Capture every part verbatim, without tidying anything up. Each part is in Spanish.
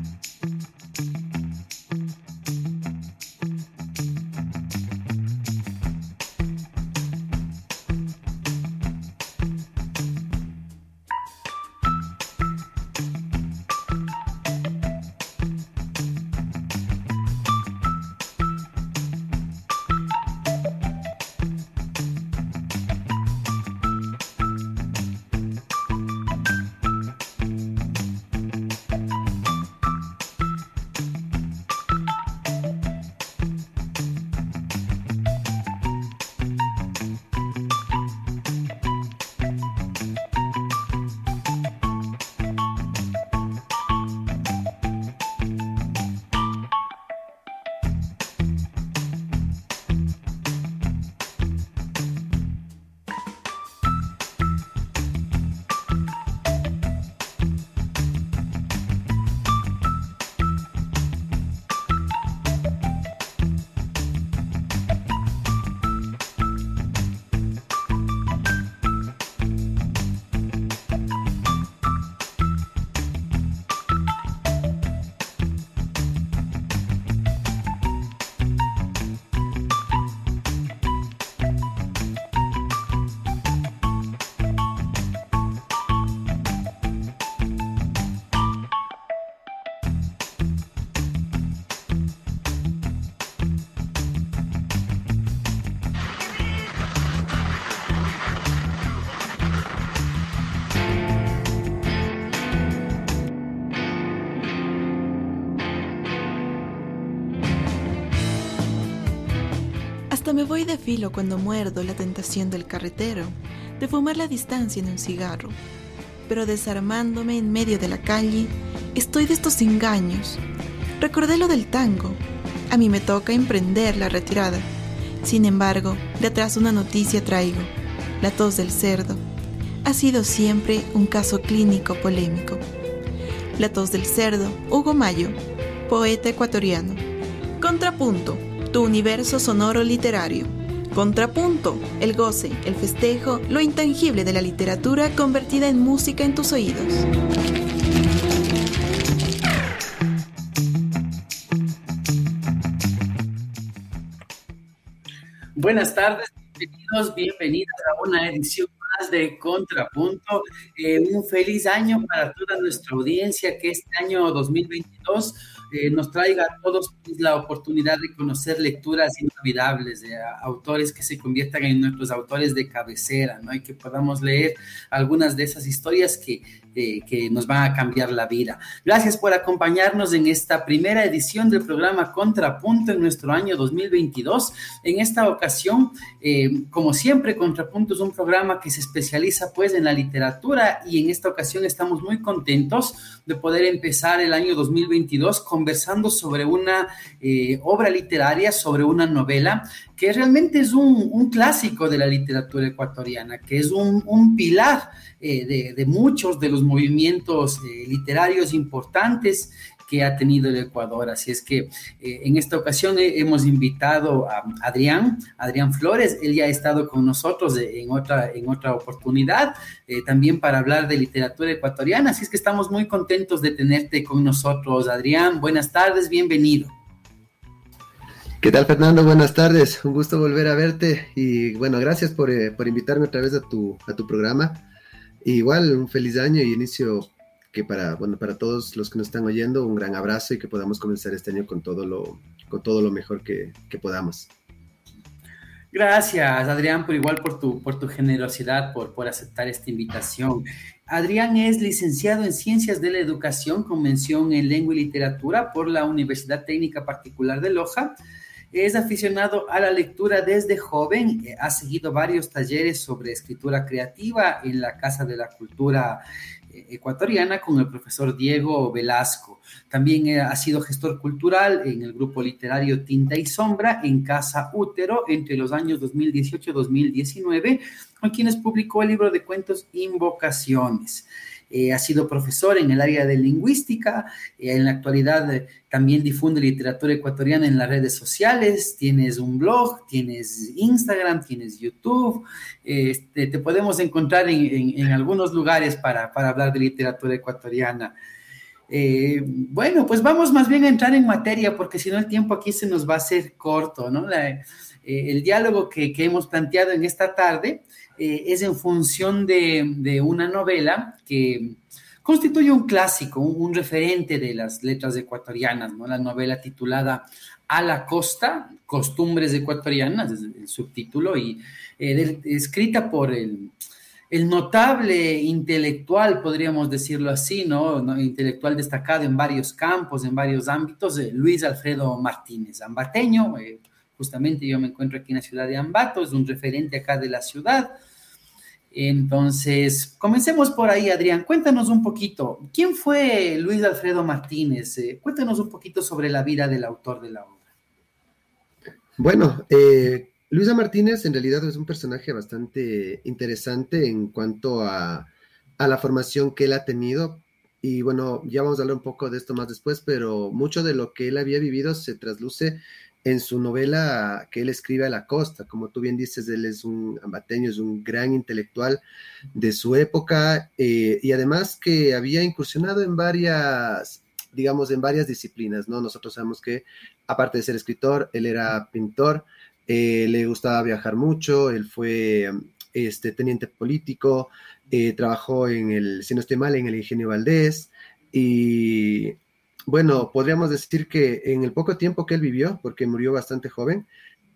Hasta me voy de filo cuando muerdo la tentación del carretero, de fumar la distancia en un cigarro. Pero desarmándome en medio de la calle, estoy de estos engaños. Recordé lo del tango. A mí me toca emprender la retirada. Sin embargo, de atrás una noticia traigo. La tos del cerdo. Ha sido siempre un caso clínico polémico. La tos del cerdo, Hugo Mayo, poeta ecuatoriano. Contrapunto, tu universo sonoro literario. Contrapunto, el goce, el festejo, lo intangible de la literatura convertida en música en tus oídos. Buenas tardes, bienvenidos, bienvenidas a una edición más de Contrapunto. Eh, un feliz año para toda nuestra audiencia, que este año dos mil veintidós eh, nos traiga a todos la oportunidad de conocer lecturas inolvidables de autores que se conviertan en nuestros autores de cabecera, ¿no? Y que podamos leer algunas de esas historias que, eh, que nos van a cambiar la vida. Gracias por acompañarnos en esta primera edición del programa Contrapunto en nuestro año dos mil veintidós. En esta ocasión, eh, como siempre, Contrapunto es un programa que se especializa pues en la literatura, y en esta ocasión estamos muy contentos de poder empezar el año dos mil veintidós conversando sobre una eh, obra literaria, sobre una novela que realmente es un, un clásico de la literatura ecuatoriana, que es un, un pilar eh, de, de muchos de los movimientos eh, literarios importantes que ha tenido el Ecuador. Así es que eh, en esta ocasión eh, hemos invitado a Adrián, Adrián Flores. Él ya ha estado con nosotros en otra, en otra oportunidad, eh, también para hablar de literatura ecuatoriana. Así es que estamos muy contentos de tenerte con nosotros, Adrián. Buenas tardes, bienvenido. ¿Qué tal, Fernando? Buenas tardes, un gusto volver a verte y bueno, gracias por, eh, por invitarme otra vez a tu, a tu programa. Y igual, un feliz año y inicio que para, bueno, para todos los que nos están oyendo, un gran abrazo y que podamos comenzar este año con todo lo, con todo lo mejor que, que podamos. Gracias, Adrián, por igual por tu, por tu generosidad, por, por aceptar esta invitación. Adrián es licenciado en Ciencias de la Educación con mención en Lengua y Literatura por la Universidad Técnica Particular de Loja. Es aficionado a la lectura desde joven, ha seguido varios talleres sobre escritura creativa en la Casa de la Cultura ecuatoriana con el profesor Diego Velasco. También ha sido gestor cultural en el grupo literario Tinta y Sombra en Casa Útero entre los años dos mil dieciocho y dos mil diecinueve, con quienes publicó el libro de cuentos Invocaciones. Eh, ha sido profesor en el área de lingüística, eh, en la actualidad eh, también difunde literatura ecuatoriana en las redes sociales, tienes un blog, tienes Instagram, tienes YouTube, eh, este, te podemos encontrar en, en, en algunos lugares para, para hablar de literatura ecuatoriana. Eh, bueno, pues vamos más bien a entrar en materia, porque si no el tiempo aquí se nos va a hacer corto, ¿no? La, eh, el diálogo que, que hemos planteado en esta tarde eh, es en función de, de una novela que constituye un clásico, un, un referente de las letras ecuatorianas, ¿no? La novela titulada A la Costa, Costumbres Ecuatorianas, es el subtítulo, y eh, de, escrita por el, el notable intelectual, podríamos decirlo así, ¿no? ¿no? Intelectual destacado en varios campos, en varios ámbitos, eh, Luis Alfredo Martínez, ambateño, eh, justamente yo me encuentro aquí en la ciudad de Ambato, es un referente acá de la ciudad. Entonces, comencemos por ahí, Adrián. Cuéntanos un poquito, ¿quién fue Luis Alfredo Martínez? Eh, cuéntanos un poquito sobre la vida del autor de la obra. Bueno, eh, Luisa Martínez en realidad es un personaje bastante interesante en cuanto a, a la formación que él ha tenido. Y bueno, ya vamos a hablar un poco de esto más después, pero mucho de lo que él había vivido se trasluce en su novela que él escribe A la Costa. Como tú bien dices, él es un ambateño, es un gran intelectual de su época, eh, y además que había incursionado en varias, digamos, en varias disciplinas, ¿no? Nosotros sabemos que, aparte de ser escritor, él era pintor, eh, le gustaba viajar mucho, él fue este, teniente político, eh, trabajó en el, si no estoy mal, en el Ingenio Valdés, y bueno, podríamos decir que en el poco tiempo que él vivió, porque murió bastante joven,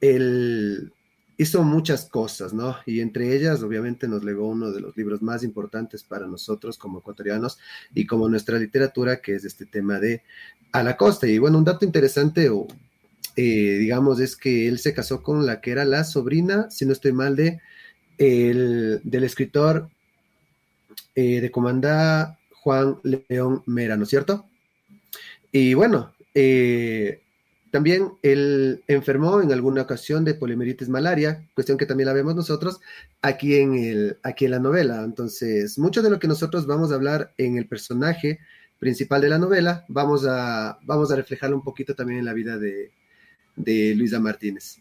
él hizo muchas cosas, ¿no? Y entre ellas, obviamente, nos legó uno de los libros más importantes para nosotros como ecuatorianos y como nuestra literatura, que es este tema de A la Costa. Y bueno, un dato interesante, o eh, digamos, es que él se casó con la que era la sobrina, si no estoy mal, de, el, del escritor eh, de Comandá, Juan León Mera, ¿no es cierto? Y bueno, eh, también él enfermó en alguna ocasión de poliomielitis malaria, cuestión que también la vemos nosotros aquí en, el, aquí en la novela. Entonces, mucho de lo que nosotros vamos a hablar en el personaje principal de la novela, vamos a, vamos a reflejarlo un poquito también en la vida de, de Luisa Martínez.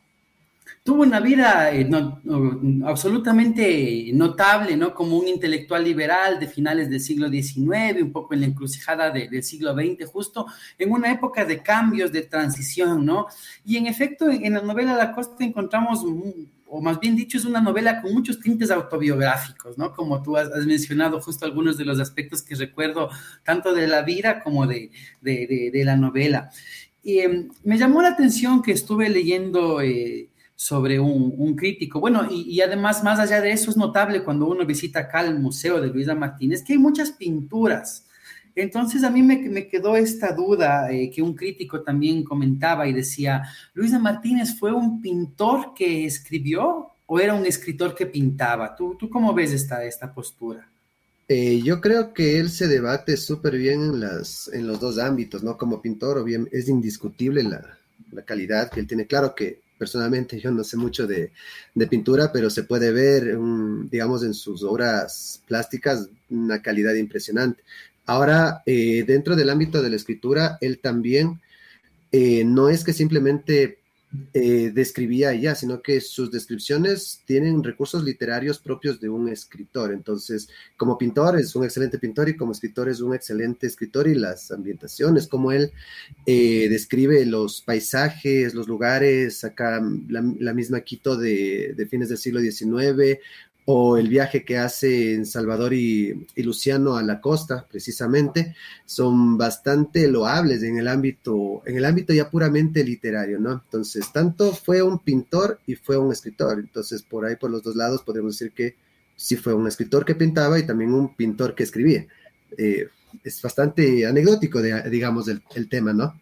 Tuvo una vida eh, no, no, absolutamente notable, ¿no? Como un intelectual liberal de finales del siglo diecinueve, un poco en la encrucijada de, del siglo veinte, justo en una época de cambios, de transición, ¿no? Y en efecto, en, en la novela La Costa encontramos, o más bien dicho, es una novela con muchos tintes autobiográficos, ¿no? Como tú has, has mencionado justo algunos de los aspectos que recuerdo, tanto de la vida como de, de, de, de la novela. Y eh, me llamó la atención que estuve leyendo... Eh, sobre un, un crítico. Bueno, y, y además, más allá de eso, es notable cuando uno visita acá el Museo de Luisa Martínez, que hay muchas pinturas. Entonces, a mí me, me quedó esta duda eh, que un crítico también comentaba y decía, ¿Luisa Martínez fue un pintor que escribió o era un escritor que pintaba? ¿Tú, tú cómo ves esta, esta postura? Eh, yo creo que él se debate súper bien en, las, en los dos ámbitos, ¿no? Como pintor, o bien, es indiscutible la, la calidad que él tiene. Claro que personalmente yo no sé mucho de, de pintura, pero se puede ver, um, digamos, en sus obras plásticas una calidad impresionante. Ahora, eh, dentro del ámbito de la escritura, él también eh, no es que simplemente eh, describía ya, sino que sus descripciones tienen recursos literarios propios de un escritor. Entonces, como pintor es un excelente pintor y como escritor es un excelente escritor, y las ambientaciones, como él eh, describe los paisajes, los lugares, acá la, la misma Quito de, de fines del siglo diecinueve, o el viaje que hace en Salvador y, y Luciano a la costa, precisamente, son bastante loables en el ámbito, en el ámbito ya puramente literario, ¿no? Entonces, tanto fue un pintor y fue un escritor. Entonces, por ahí, por los dos lados, podemos decir que sí fue un escritor que pintaba y también un pintor que escribía. Eh, es bastante anecdótico, de, digamos, el, el tema, ¿no?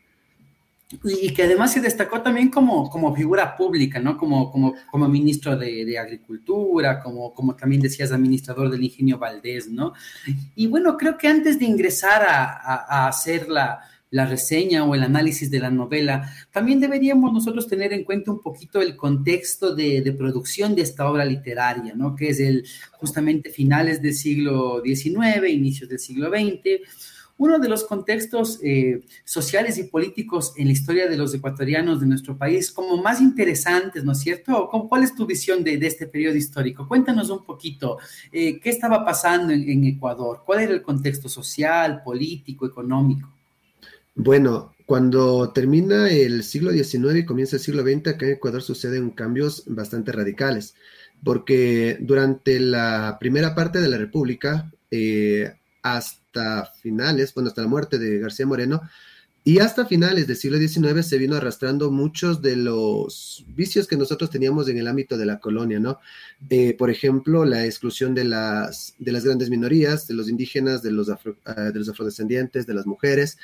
Y que además se destacó también como, como figura pública, ¿no? Como, como, como ministro de, de Agricultura, como, como también decías, administrador del Ingenio Valdés, ¿no? Y bueno, creo que antes de ingresar a, a, a hacer la, la reseña o el análisis de la novela, también deberíamos nosotros tener en cuenta un poquito el contexto de, de producción de esta obra literaria, ¿no? Que es el justamente finales del siglo diecinueve, inicios del siglo veinte, uno de los contextos eh, sociales y políticos en la historia de los ecuatorianos de nuestro país como más interesantes, ¿no es cierto? ¿Cuál es tu visión de, de este periodo histórico? Cuéntanos un poquito, eh, ¿qué estaba pasando en, en Ecuador? ¿Cuál era el contexto social, político, económico? Bueno, cuando termina el siglo diecinueve y comienza el siglo veinte, acá en Ecuador suceden cambios bastante radicales, porque durante la primera parte de la República, eh, hasta finales, bueno, hasta la muerte de García Moreno, y hasta finales del siglo diecinueve se vino arrastrando muchos de los vicios que nosotros teníamos en el ámbito de la colonia, ¿no? Eh, por ejemplo, la exclusión de las, de las grandes minorías, de los indígenas, de los, afro, uh, de los afrodescendientes, de las mujeres.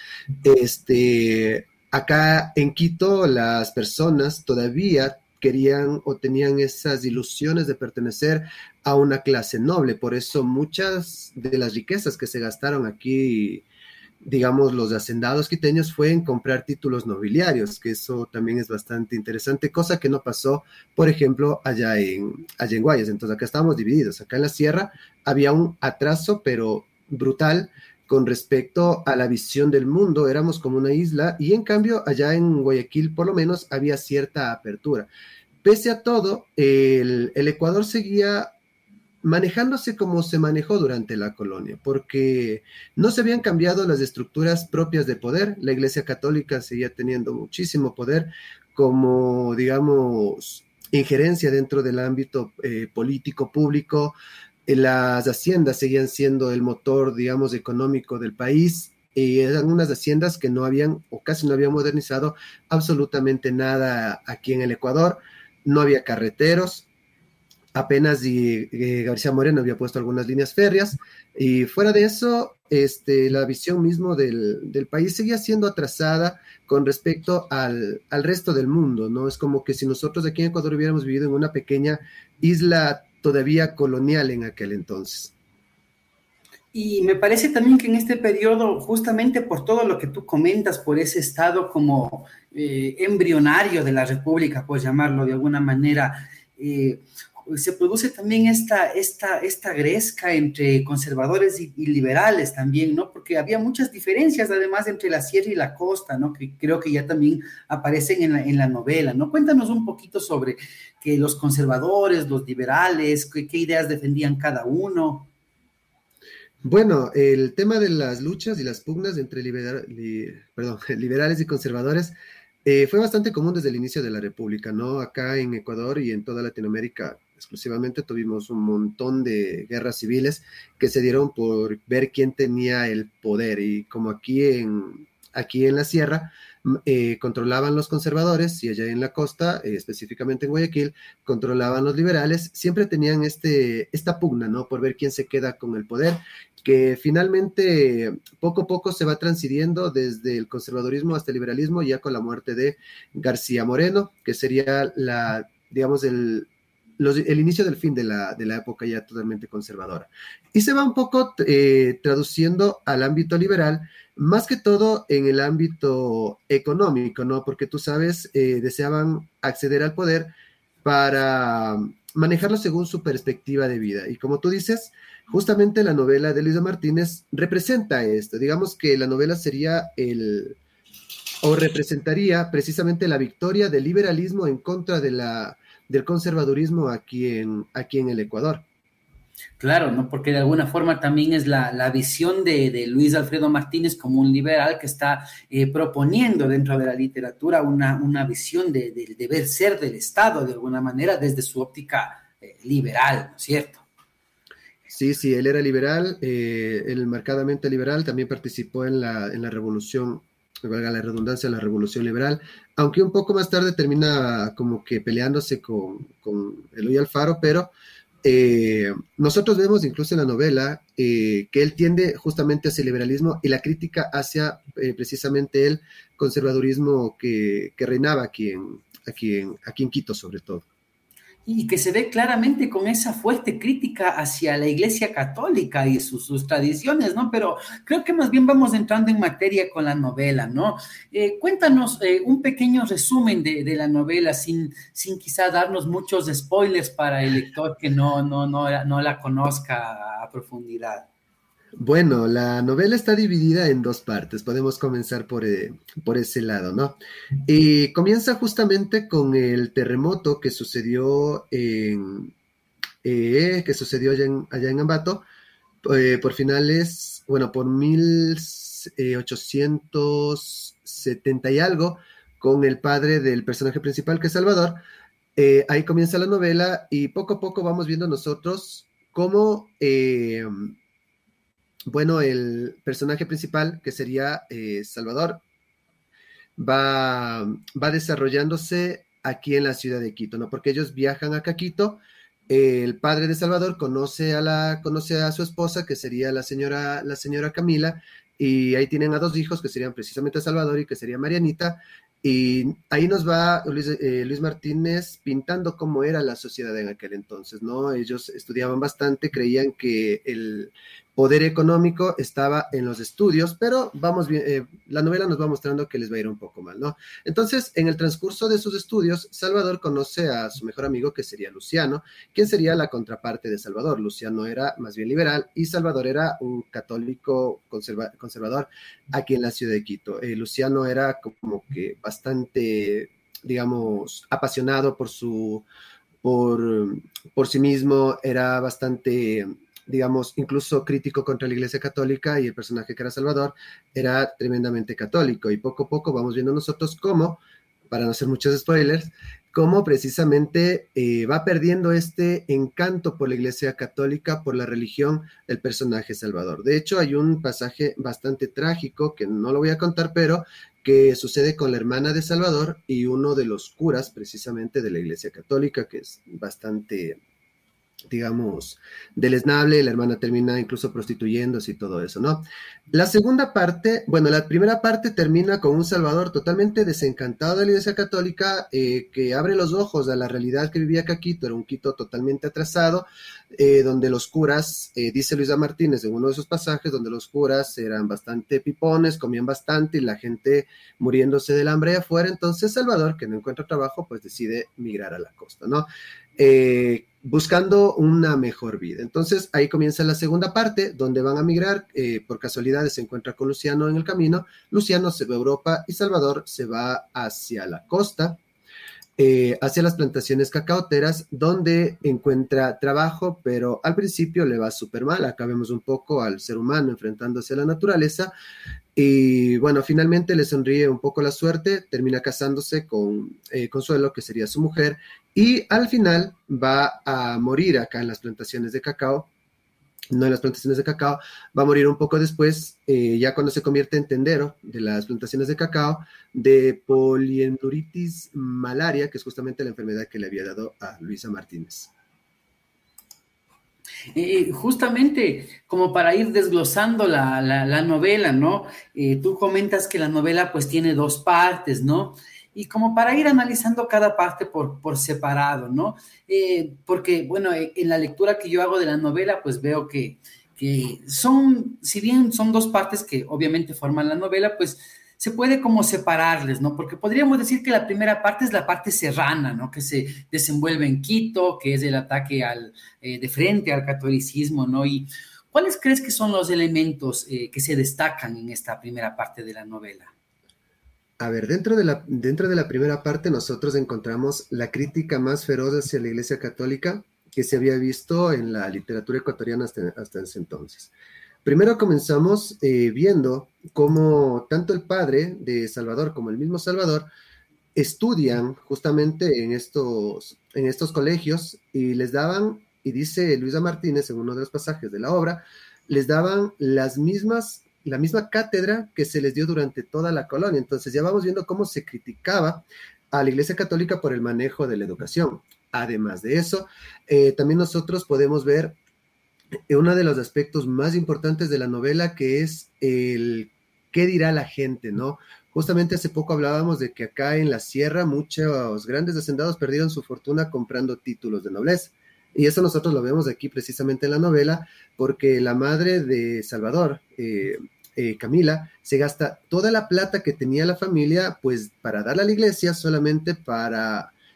Este, acá en Quito, las personas todavía querían o tenían esas ilusiones de pertenecer a una clase noble. Por eso muchas de las riquezas que se gastaron aquí, digamos, los hacendados quiteños, fue en comprar títulos nobiliarios, que eso también es bastante interesante, cosa que no pasó, por ejemplo, allá en, allá en Guayas. Entonces acá estábamos divididos. Acá en la sierra había un atraso, pero brutal, con respecto a la visión del mundo. Éramos como una isla, y en cambio allá en Guayaquil por lo menos había cierta apertura. Pese a todo, el, el Ecuador seguía manejándose como se manejó durante la colonia, porque no se habían cambiado las estructuras propias de poder. La Iglesia Católica seguía teniendo muchísimo poder como, digamos, injerencia dentro del ámbito eh, político público. Las haciendas seguían siendo el motor, digamos, económico del país, y eran unas haciendas que no habían, o casi no habían modernizado absolutamente nada aquí en el Ecuador. No había carreteros. Apenas y, eh, García Moreno había puesto algunas líneas férreas, y fuera de eso, este, la visión mismo del, del país seguía siendo atrasada con respecto al, al resto del mundo, ¿no? Es como que si nosotros aquí en Ecuador hubiéramos vivido en una pequeña isla todavía colonial en aquel entonces. Y me parece también que en este periodo, justamente por todo lo que tú comentas, por ese estado como eh, embrionario de la República, por llamarlo de alguna manera, eh, se produce también esta, esta, esta gresca entre conservadores y, y liberales también, ¿no? Porque había muchas diferencias, además, entre la sierra y la costa, ¿no? Que creo que ya también aparecen en la, en la novela, ¿no? Cuéntanos un poquito sobre que los conservadores, los liberales, qué, qué ideas defendían cada uno. Bueno, el tema de las luchas y las pugnas entre libera, li, perdón, liberales y conservadores eh, fue bastante común desde el inicio de la República, ¿no? Acá en Ecuador y en toda Latinoamérica exclusivamente tuvimos un montón de guerras civiles que se dieron por ver quién tenía el poder, y como aquí en, aquí en la sierra eh, controlaban los conservadores, y allá en la costa, eh, específicamente en Guayaquil, controlaban los liberales, siempre tenían este, esta pugna, ¿no? Por ver quién se queda con el poder, que finalmente poco a poco se va transfiriendo desde el conservadurismo hasta el liberalismo, ya con la muerte de García Moreno, que sería la, digamos, el, los, el inicio del fin de la, de la época ya totalmente conservadora. Y se va un poco eh, traduciendo al ámbito liberal, más que todo en el ámbito económico, ¿no? Porque tú sabes, eh, deseaban acceder al poder para manejarlo según su perspectiva de vida. Y como tú dices, justamente la novela de Luisa Martínez representa esto. Digamos que la novela sería el, o representaría precisamente la victoria del liberalismo en contra de la, del conservadurismo aquí en, aquí en el Ecuador. Claro, ¿no? Porque de alguna forma también es la, la visión de, de Luis Alfredo Martínez como un liberal que está eh, proponiendo dentro de la literatura una, una visión de, de deber ser del Estado, de alguna manera, desde su óptica eh, liberal, ¿no es cierto? Sí, sí, él era liberal, eh, él marcadamente liberal, también participó en la, en la revolución, valga la redundancia, en la revolución liberal, aunque un poco más tarde termina como que peleándose con, con Eloy Alfaro, pero eh, nosotros vemos incluso en la novela eh, que él tiende justamente hacia el liberalismo y la crítica hacia eh, precisamente el conservadurismo que, que reinaba aquí en, aquí, en, aquí en Quito sobre todo. Y que se ve claramente con esa fuerte crítica hacia la Iglesia Católica y sus, sus tradiciones, ¿no? Pero creo que más bien vamos entrando en materia con la novela, ¿no? Eh, cuéntanos eh, un pequeño resumen de, de la novela, sin, sin quizá darnos muchos spoilers para el lector que no, no, no, no la conozca a profundidad. Bueno, la novela está dividida en dos partes, podemos comenzar por, eh, por ese lado, ¿no? Y comienza justamente con el terremoto que sucedió en, eh, que sucedió allá en, allá en Ambato, eh, por finales, bueno, por mil ochocientos setenta y algo, con el padre del personaje principal, que es Salvador. Eh, ahí comienza la novela y poco a poco vamos viendo nosotros cómo, eh, bueno, el personaje principal, que sería eh, Salvador, va, va desarrollándose aquí en la ciudad de Quito, ¿no? Porque ellos viajan acá a Quito. Eh, el padre de Salvador conoce a, la, conoce a su esposa, que sería la señora, la señora Camila, y ahí tienen a dos hijos, que serían precisamente Salvador y que sería Marianita. Y ahí nos va Luis, eh, Luis Martínez pintando cómo era la sociedad en aquel entonces, ¿no? Ellos estudiaban bastante, creían que el poder económico estaba en los estudios, pero vamos bien, eh, la novela nos va mostrando que les va a ir un poco mal, ¿no? Entonces, en el transcurso de sus estudios, Salvador conoce a su mejor amigo, que sería Luciano, quien sería la contraparte de Salvador. Luciano era más bien liberal y Salvador era un católico conserva conservador aquí en la ciudad de Quito. Eh, Luciano era como que bastante, digamos, apasionado por su, por, por sí mismo, era bastante, digamos, incluso crítico contra la Iglesia Católica, y el personaje que era Salvador era tremendamente católico, y poco a poco vamos viendo nosotros cómo, para no hacer muchos spoilers, cómo precisamente eh, va perdiendo este encanto por la Iglesia Católica, por la religión del personaje Salvador. De hecho, hay un pasaje bastante trágico, que no lo voy a contar, pero que sucede con la hermana de Salvador y uno de los curas precisamente de la Iglesia Católica, que es bastante, digamos, deleznable. La hermana termina incluso prostituyéndose y todo eso, ¿no? La segunda parte, bueno, la primera parte termina con un Salvador totalmente desencantado de la Iglesia Católica, eh, que abre los ojos a la realidad que vivía acá Quito. Era un Quito totalmente atrasado, eh, donde los curas, eh, dice Luisa Martínez en uno de sus pasajes, donde los curas eran bastante pipones, comían bastante y la gente muriéndose del hambre afuera. Entonces Salvador, que no encuentra trabajo, pues decide migrar a la costa, ¿no? Eh, buscando una mejor vida. Entonces ahí comienza la segunda parte, donde van a migrar. Eh, por casualidades se encuentra con Luciano en el camino. Luciano se va a Europa y Salvador se va hacia la costa, eh, hacia las plantaciones cacaoteras, donde encuentra trabajo, pero al principio le va súper mal. Acá vemos un poco al ser humano enfrentándose a la naturaleza. Y bueno, finalmente le sonríe un poco la suerte, termina casándose con eh, Consuelo, que sería su mujer, y al final va a morir acá en las plantaciones de cacao. No en las plantaciones de cacao, va a morir un poco después, eh, ya cuando se convierte en tendero de las plantaciones de cacao, de polienduritis malaria, que es justamente la enfermedad que le había dado a Luisa Martínez. Eh, justamente como para ir desglosando la, la, la novela, ¿no? Eh, tú comentas que la novela pues tiene dos partes, ¿no? Y como para ir analizando cada parte por, por separado, ¿no? Eh, porque, bueno, en la lectura que yo hago de la novela, pues veo que, que son, si bien son dos partes que obviamente forman la novela, pues se puede como separarles, ¿no? Porque podríamos decir que la primera parte es la parte serrana, ¿no? Que se desenvuelve en Quito, que es el ataque al, eh, de frente al catolicismo, ¿no? Y ¿cuáles crees que son los elementos eh, que se destacan en esta primera parte de la novela? A ver, dentro de, la, dentro de la primera parte nosotros encontramos la crítica más feroz hacia la Iglesia Católica que se había visto en la literatura ecuatoriana hasta, hasta ese entonces. Primero comenzamos eh, viendo cómo tanto el padre de Salvador como el mismo Salvador estudian justamente en estos, en estos colegios, y les daban, y dice Luisa Martínez en uno de los pasajes de la obra, les daban las mismas la misma cátedra que se les dio durante toda la colonia. Entonces ya vamos viendo cómo se criticaba a la Iglesia Católica por el manejo de la educación. Además de eso, eh, también nosotros podemos ver uno de los aspectos más importantes de la novela, que es el qué dirá la gente, ¿no? Justamente hace poco hablábamos de que acá en la sierra muchos grandes hacendados perdieron su fortuna comprando títulos de nobleza. Y eso nosotros lo vemos aquí precisamente en la novela, porque la madre de Salvador, eh, eh, Camila, se gasta toda la plata que tenía la familia, pues para darla a la iglesia, solamente para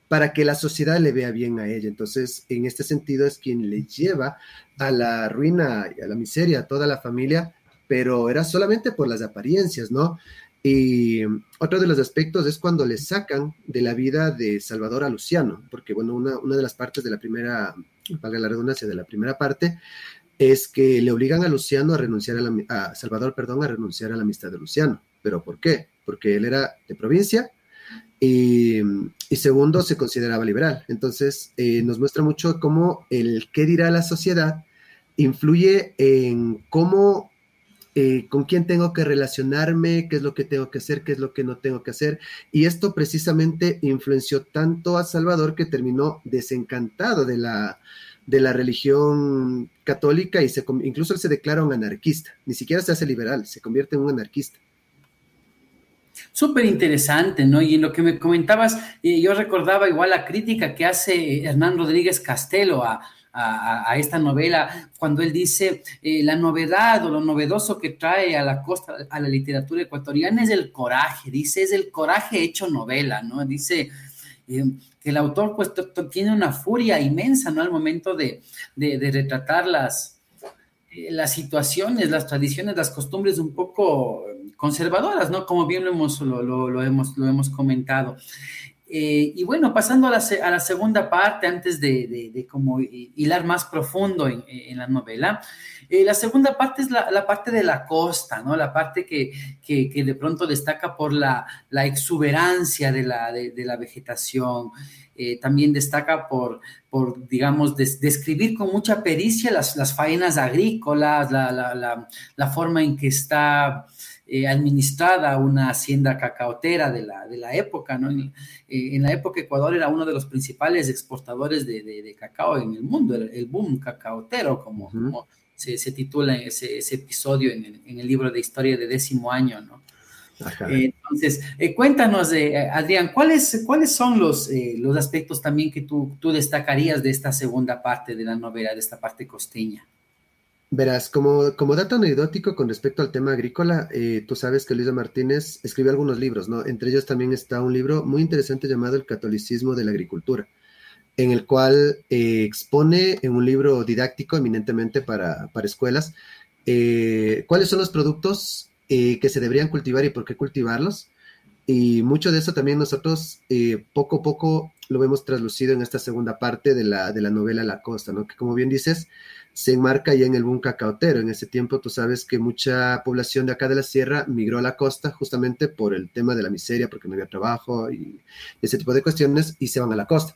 para que la sociedad le vea bien a ella. Entonces, en este sentido es quien le lleva a la ruina y a la miseria a toda la familia, pero era solamente por las apariencias, ¿no? Y otro de los aspectos es cuando le sacan de la vida de Salvador a Luciano, porque bueno, una, una de las partes de la primera, valga la redundancia, de la primera parte, es que le obligan a Luciano a renunciar a, la, a Salvador, perdón, a renunciar a la amistad de Luciano. ¿Pero por qué? Porque él era de provincia y, y segundo, se consideraba liberal. Entonces, eh, nos muestra mucho cómo el qué dirá la sociedad influye en cómo Eh, con quién tengo que relacionarme, qué es lo que tengo que hacer, qué es lo que no tengo que hacer. Y esto precisamente influenció tanto a Salvador que terminó desencantado de la, de la religión católica y se, incluso él se declara un anarquista. Ni siquiera se hace liberal, se convierte en un anarquista. Súper interesante, ¿no? Y en lo que me comentabas, eh, yo recordaba igual la crítica que hace Hernán Rodríguez Castelo a, a, a esta novela, cuando él dice, eh, la novedad o lo novedoso que trae a la costa, a la literatura ecuatoriana es el coraje, dice, es el coraje hecho novela, ¿no? Dice eh, que el autor pues t- t- tiene una furia inmensa, ¿no? Al momento de, de, de retratar las, eh, las situaciones, las tradiciones, las costumbres un poco conservadoras, ¿no? Como bien lo hemos, lo, lo, lo hemos, lo hemos comentado. Eh, y bueno, pasando a la, a la segunda parte, antes de, de, de como hilar más profundo en, en la novela, eh, la segunda parte es la, la parte de la costa, ¿no? La parte que, que, que de pronto destaca por la, la exuberancia de la, de, de la vegetación. Eh, también destaca por, por digamos, des, describir con mucha pericia las, las faenas agrícolas, la, la, la, la forma en que está eh, administrada una hacienda cacaotera de la, de la época, ¿no? En, eh, en la época Ecuador era uno de los principales exportadores de, de, de cacao en el mundo, el, el boom cacaotero, como, uh-huh. como se, se titula ese, ese episodio en el, en el libro de historia de décimo año, ¿no? Eh, entonces, eh, cuéntanos, eh, Adrián, ¿cuáles, ¿cuáles son los, eh, los aspectos también que tú, tú destacarías de esta segunda parte de la novela, de esta parte costeña? Verás, como, como dato anecdótico con respecto al tema agrícola, eh, tú sabes que Luisa Martínez escribió algunos libros, ¿no? Entre ellos también está un libro muy interesante llamado El catolicismo de la agricultura, en el cual eh, expone en un libro didáctico eminentemente para, para escuelas eh, cuáles son los productos eh, que se deberían cultivar y por qué cultivarlos. Y mucho de eso también nosotros eh, poco a poco lo vemos traslucido en esta segunda parte de la, de la novela La Costa, ¿no? Que como bien dices, se enmarca ya en el boom cacaotero. En ese tiempo tú sabes que mucha población de acá de la sierra migró a la costa justamente por el tema de la miseria, porque no había trabajo y ese tipo de cuestiones, y se van a la costa.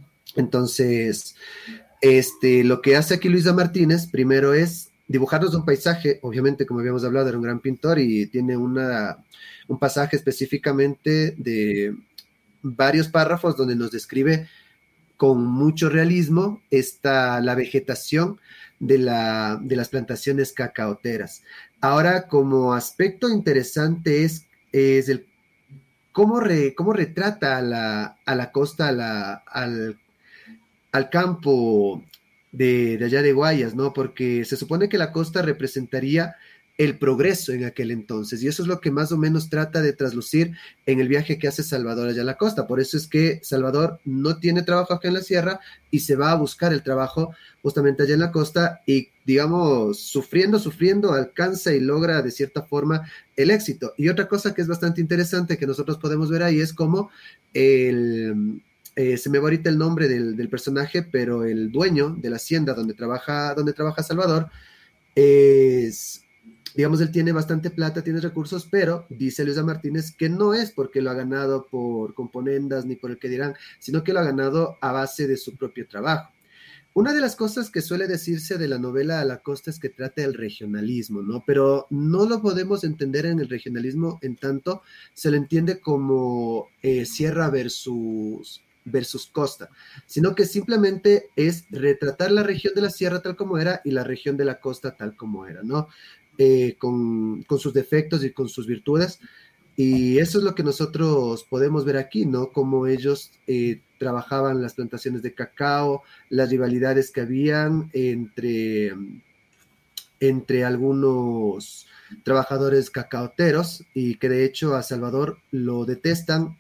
Entonces, este, lo que hace aquí Luisa Martínez primero es dibujarnos un paisaje. Obviamente, como habíamos hablado, era un gran pintor y tiene una, un pasaje específicamente de varios párrafos donde nos describe con mucho realismo esta, la vegetación de, la, de las plantaciones cacaoteras. Ahora, como aspecto interesante es, es el cómo, re, cómo retrata a la, a la costa, a la, al, al campo de, de allá de Guayas, ¿no? Porque se supone que la costa representaría el progreso en aquel entonces, y eso es lo que más o menos trata de traslucir en el viaje que hace Salvador allá a la costa. Por eso es que Salvador no tiene trabajo acá en la sierra y se va a buscar el trabajo justamente allá en la costa y, digamos, sufriendo, sufriendo, alcanza y logra de cierta forma el éxito. Y otra cosa que es bastante interesante que nosotros podemos ver ahí es cómo el... Eh, se me va ahorita el nombre del, del personaje, pero el dueño de la hacienda donde trabaja, donde trabaja Salvador es... digamos, él tiene bastante plata, tiene recursos, pero dice Luisa Martínez que no es porque lo ha ganado por componendas ni por el que dirán, sino que lo ha ganado a base de su propio trabajo. Una de las cosas que suele decirse de la novela A la Costa es que trata el regionalismo, ¿no? Pero no lo podemos entender en el regionalismo en tanto se lo entiende como eh, sierra versus, versus costa, sino que simplemente es retratar la región de la sierra tal como era y la región de la costa tal como era, ¿no? Eh, con, con sus defectos y con sus virtudes, y eso es lo que nosotros podemos ver aquí, ¿no? Cómo ellos eh, trabajaban las plantaciones de cacao, las rivalidades que habían entre, entre algunos trabajadores cacaoteros y que de hecho a Salvador lo detestan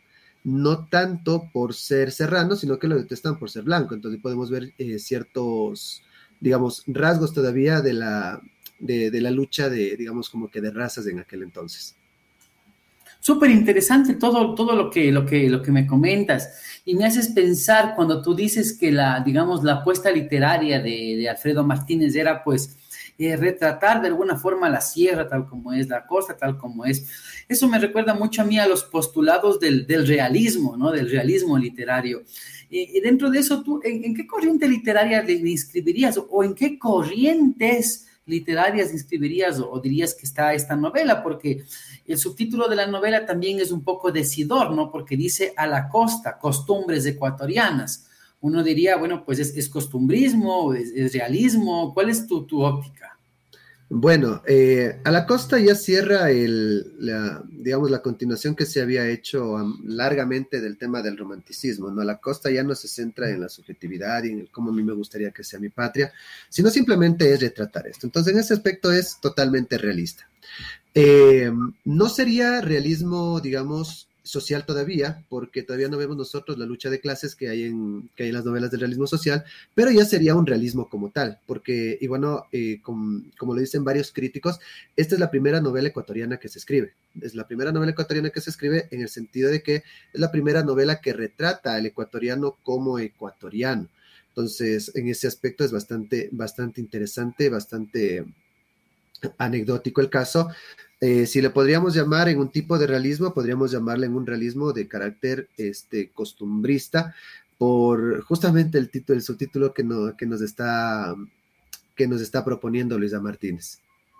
no tanto por ser serrano, sino que lo detestan por ser blanco. Entonces podemos ver eh, ciertos, digamos, rasgos todavía de la, de, de la lucha de, digamos, como que de razas en aquel entonces. Súper interesante todo, todo lo que, lo que, lo que me comentas, y me haces pensar cuando tú dices que la, digamos, la apuesta literaria de, de Alfredo Martínez era, pues, eh, retratar de alguna forma la sierra tal como es, la costa tal como es. Eso me recuerda mucho a mí a los postulados del, del realismo, ¿no? Del realismo literario. Y, y dentro de eso, ¿tú en, en qué corriente literaria te inscribirías o en qué corrientes literarias inscribirías o, o dirías que está esta novela? Porque el subtítulo de la novela también es un poco decidor, ¿no? Porque dice a la costa, costumbres ecuatorianas. Uno diría, bueno, pues es, es costumbrismo, es, es realismo. ¿Cuál es tu, tu óptica? Bueno, eh, a la costa ya cierra el, la, digamos, la continuación que se había hecho um, largamente del tema del romanticismo, ¿no? La costa ya no se centra en la subjetividad y en el cómo a mí me gustaría que sea mi patria, sino simplemente es retratar esto. Entonces, en ese aspecto es totalmente realista. Eh, no sería realismo, digamos, social todavía, porque todavía no vemos nosotros la lucha de clases que hay en, que hay en las novelas del realismo social, pero ya sería un realismo como tal, porque, y bueno, eh, com, como lo dicen varios críticos, esta es la primera novela ecuatoriana que se escribe, es la primera novela ecuatoriana que se escribe en el sentido de que es la primera novela que retrata al ecuatoriano como ecuatoriano. Entonces, en ese aspecto es bastante, bastante interesante, bastante anecdótico el caso. Eh, si le podríamos llamar en un tipo de realismo, podríamos llamarle en un realismo de carácter este, costumbrista, por justamente el título, el subtítulo que, no, que, nos está, que nos está proponiendo Luisa Martínez.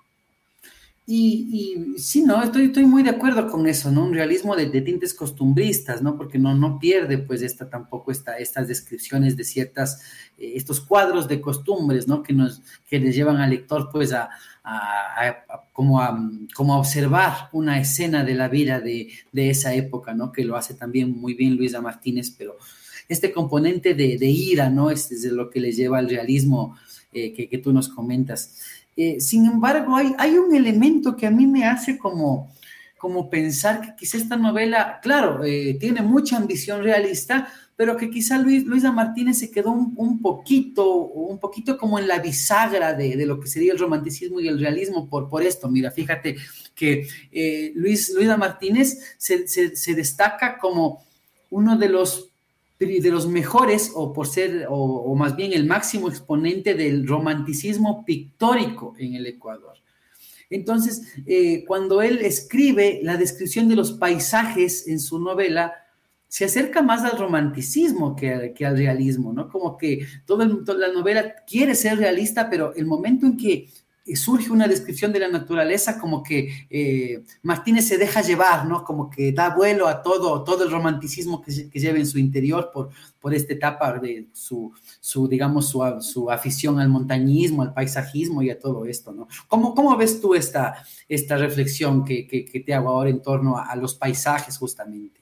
Y, y sí, no, estoy, estoy muy de acuerdo con eso, ¿no? Un realismo de, de tintes costumbristas, ¿no? Porque no, no pierde, pues, esta tampoco esta, estas descripciones de ciertas, eh, estos cuadros de costumbres, ¿no? Que nos, que les llevan al lector, pues, a, a, a, a como a, como a observar una escena de la vida de, de esa época, ¿no? Que lo hace también muy bien Luisa Martínez, pero este componente de, de ira, ¿no? Este es lo que les lleva al realismo eh, que, que tú nos comentas. Eh, sin embargo, hay, hay un elemento que a mí me hace como, como pensar que quizá esta novela, claro, eh, tiene mucha ambición realista, pero que quizá Luis, Luisa Martínez se quedó un, un poquito, un poquito como en la bisagra de, de lo que sería el romanticismo y el realismo por, por esto. Mira, fíjate que eh, Luis, Luisa Martínez se, se, se destaca como uno de los de los mejores, o por ser, o, o más bien el máximo exponente del romanticismo pictórico en el Ecuador. Entonces, eh, cuando él escribe la descripción de los paisajes en su novela, se acerca más al romanticismo que, que al realismo, ¿no? Como que todo el, toda la novela quiere ser realista, pero el momento en que surge una descripción de la naturaleza, como que eh, Martínez se deja llevar, ¿no? Como que da vuelo a todo, todo el romanticismo que, que lleva en su interior por, por esta etapa de su, su digamos, su, su afición al montañismo, al paisajismo y a todo esto, ¿no? ¿Cómo, cómo ves tú esta, esta reflexión que, que, que te hago ahora en torno a, a los paisajes justamente?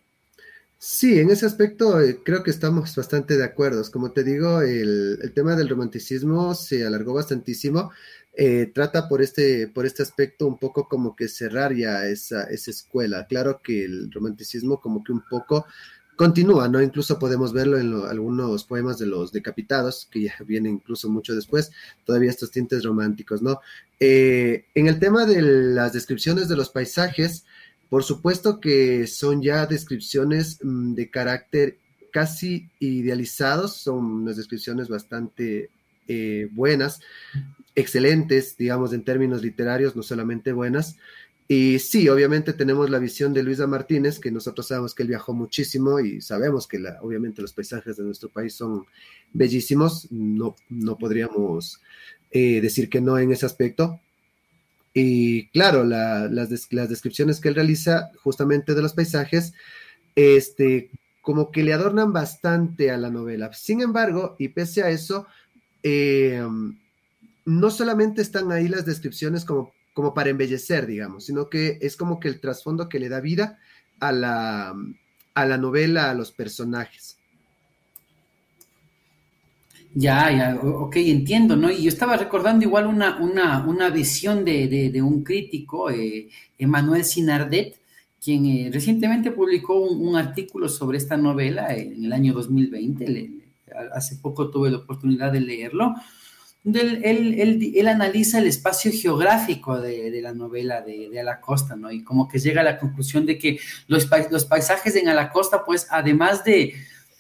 Sí, en ese aspecto eh, creo que estamos bastante de acuerdo. Como te digo, el, el tema del romanticismo se alargó bastantísimo. Eh, trata por este, por este aspecto un poco como que cerrar ya esa, esa escuela. Claro que el romanticismo como que un poco continúa, ¿no? Incluso podemos verlo en lo, algunos poemas de los decapitados, que ya vienen incluso mucho después, todavía estos tintes románticos, ¿no? Eh, en el tema de las descripciones de los paisajes, por supuesto que son ya descripciones mmm, de carácter casi idealizados, son unas descripciones bastante eh, buenas, excelentes, digamos, en términos literarios, no solamente buenas. Y sí, obviamente tenemos la visión de Luisa Martínez, que nosotros sabemos que él viajó muchísimo y sabemos que la, obviamente los paisajes de nuestro país son bellísimos, no, no podríamos eh, decir que no en ese aspecto. Y claro, la, las, des, las descripciones que él realiza justamente de los paisajes, este, como que le adornan bastante a la novela. Sin embargo, y pese a eso, eh, no solamente están ahí las descripciones como, como para embellecer, digamos, sino que es como que el trasfondo que le da vida a la, a la novela, a los personajes. Ya, ya, ok, entiendo, ¿no? Y yo estaba recordando igual una, una, una visión de, de, de un crítico, eh, Emmanuel Sinardet, quien eh, recientemente publicó un, un artículo sobre esta novela en el año dos mil veinte. Le, le, hace poco tuve la oportunidad de leerlo. Él, él, él, él analiza el espacio geográfico de, de la novela de, de A la Costa, ¿no? Y como que llega a la conclusión de que los, los paisajes en A la Costa, pues, además de,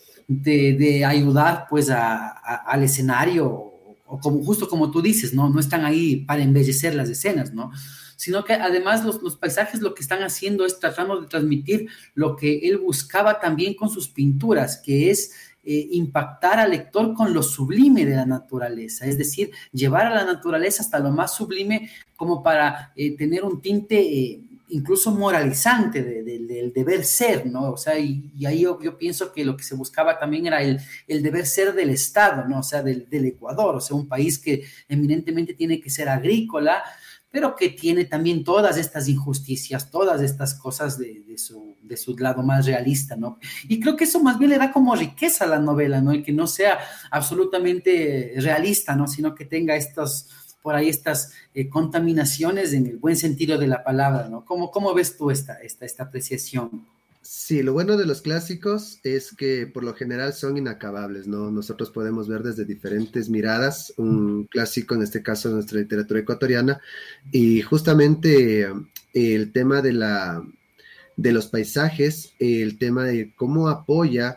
de, de ayudar, pues, a, a, al escenario, o como, justo como tú dices, ¿no? No están ahí para embellecer las escenas, ¿no? Sino que además los, los paisajes lo que están haciendo es tratando de transmitir lo que él buscaba también con sus pinturas, que es Eh, impactar al lector con lo sublime de la naturaleza, es decir, llevar a la naturaleza hasta lo más sublime como para eh, tener un tinte eh, incluso moralizante del de, de, de deber ser, ¿no? O sea, y, y ahí yo, yo pienso que lo que se buscaba también era el, el deber ser del Estado, ¿no? O sea, del, del Ecuador, o sea, un país que eminentemente tiene que ser agrícola, pero que tiene también todas estas injusticias, todas estas cosas de, de, su, de su lado más realista, ¿no? Y creo que eso más bien le da como riqueza a la novela, ¿no? Y que no sea absolutamente realista, ¿no? Sino que tenga estos, por ahí estas eh, contaminaciones en el buen sentido de la palabra, ¿no? ¿Cómo, cómo ves tú esta, esta, esta apreciación? Sí, lo bueno de los clásicos es que por lo general son inacabables, ¿no? Nosotros podemos ver desde diferentes miradas un clásico, en este caso de nuestra literatura ecuatoriana, y justamente el tema de, la, de los paisajes, el tema de cómo apoya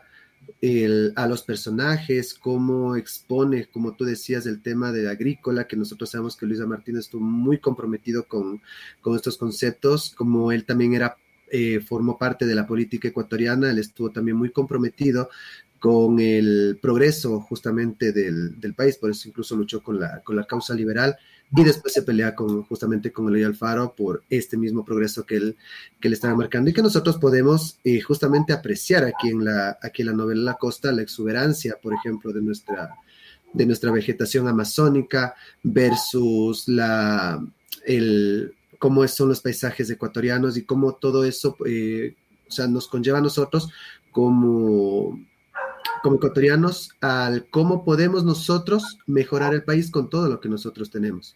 el, a los personajes, cómo expone, como tú decías, el tema de agrícola, que nosotros sabemos que Luisa Martínez estuvo muy comprometido con, con estos conceptos, como él también era Eh, formó parte de la política ecuatoriana, él estuvo también muy comprometido con el progreso justamente del, del país, por eso incluso luchó con la, con la causa liberal y después se pelea con, justamente con Eloy Alfaro por este mismo progreso que él, que él estaba marcando y que nosotros podemos eh, justamente apreciar aquí en, la, aquí en la novela La Costa, la exuberancia, por ejemplo, de nuestra, de nuestra vegetación amazónica versus la, el cómo son los paisajes ecuatorianos y cómo todo eso, eh, o sea, nos conlleva a nosotros como, como ecuatorianos al cómo podemos nosotros mejorar el país con todo lo que nosotros tenemos.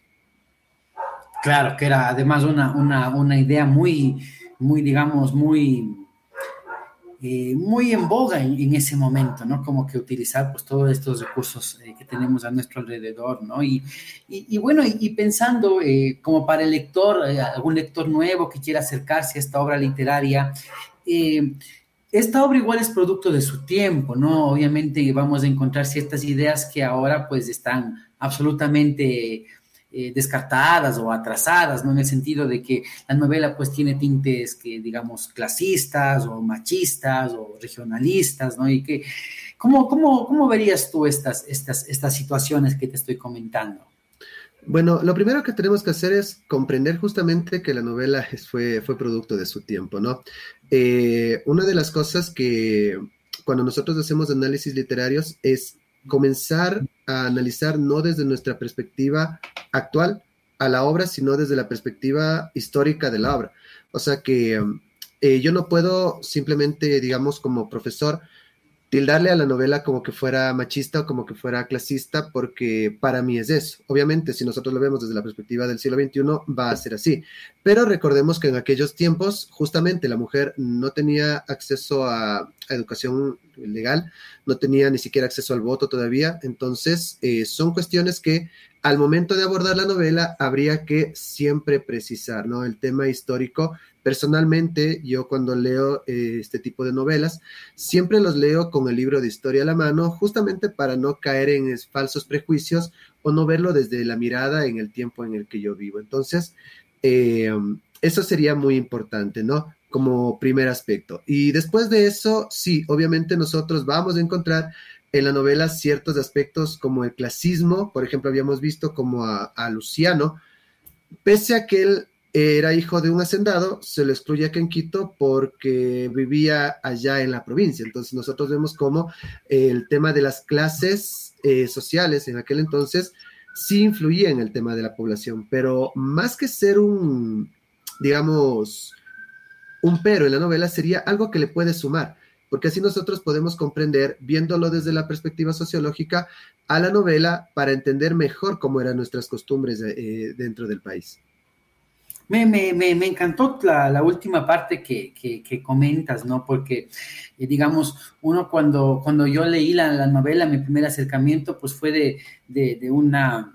Claro, que era además una, una, una idea muy, muy, digamos, muy... Eh, muy en boga en, en, ese momento, ¿no? Como que utilizar pues todos estos recursos eh, que tenemos a nuestro alrededor, ¿no? Y, y, y bueno, y, y pensando eh, como para el lector, eh, algún lector nuevo que quiera acercarse a esta obra literaria, eh, esta obra igual es producto de su tiempo, ¿no? Obviamente vamos a encontrar ciertas ideas que ahora pues están absolutamente Eh, descartadas o atrasadas, ¿no? En el sentido de que la novela pues tiene tintes que digamos clasistas o machistas o regionalistas, ¿no? Y que, ¿cómo, cómo, cómo verías tú estas, estas, estas situaciones que te estoy comentando? Bueno, lo primero que tenemos que hacer es comprender justamente que la novela fue, fue producto de su tiempo, ¿no? Eh, una de las cosas que cuando nosotros hacemos análisis literarios es comenzar a analizar no desde nuestra perspectiva actual a la obra, sino desde la perspectiva histórica de la obra. O sea que eh, yo no puedo simplemente, digamos, como profesor, tildarle a la novela como que fuera machista o como que fuera clasista, porque para mí es eso. Obviamente, si nosotros lo vemos desde la perspectiva del siglo veintiuno, va a ser así. Pero recordemos que en aquellos tiempos, justamente la mujer no tenía acceso a, a educación legal, no tenía ni siquiera acceso al voto todavía. Entonces, eh, son cuestiones que al momento de abordar la novela habría que siempre precisar, ¿no? El tema histórico. Personalmente, yo cuando leo eh, este tipo de novelas, siempre los leo con el libro de historia a la mano, justamente para no caer en falsos prejuicios o no verlo desde la mirada en el tiempo en el que yo vivo. Entonces, eh, eso sería muy importante, ¿no? Como primer aspecto. Y después de eso, sí, obviamente nosotros vamos a encontrar en la novela ciertos aspectos como el clasismo. Por ejemplo, habíamos visto como a, a Luciano, pese a que él era hijo de un hacendado, se lo excluye aquí en Quito porque vivía allá en la provincia. Entonces nosotros vemos cómo eh, el tema de las clases eh, sociales en aquel entonces sí influía en el tema de la población, pero más que ser un, digamos, un pero en la novela, sería algo que le puede sumar, porque así nosotros podemos comprender, viéndolo desde la perspectiva sociológica, a la novela para entender mejor cómo eran nuestras costumbres eh, dentro del país. Me, me, me, me encantó la, la última parte que, que, que comentas, ¿no? Porque, eh, digamos, uno cuando, cuando yo leí la, la novela, mi primer acercamiento, pues fue de, de, de una